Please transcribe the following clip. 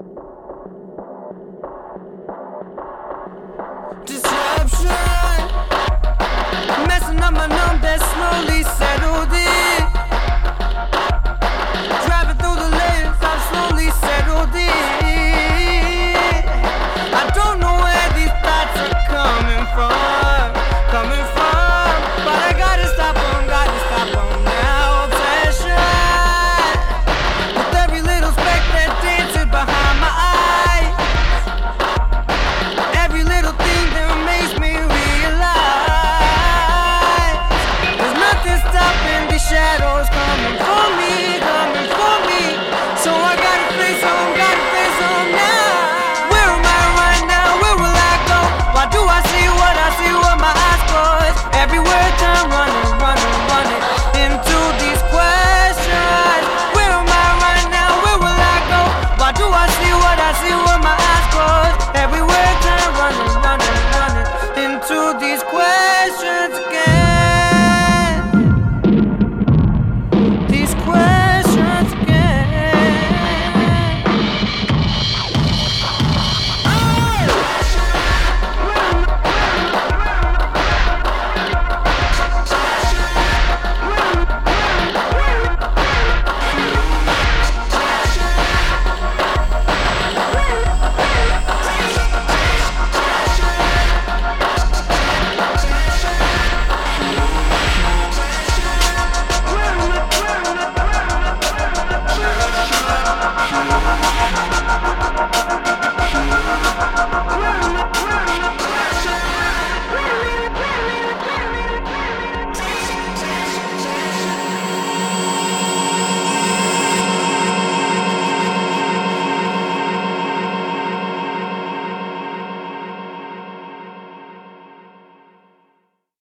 Disruption, messing up my numb that slowly settled in. Driving through the lanes, I've slowly settled in. I don't know where these thoughts are coming from, but I gotta stop them now. Obsession with every little speck that dances behind my eye. Every little thing that makes me realize there's nothing stopping these shadows coming for me. So I gotta face them now. Where am I right now? Where will I go? Why do I see what I see with my eyes closed? Everywhere time running into these questions. Where am I right now? Where will I go? Why do I see what I see with my eyes closed? Everywhere time running into these questions again.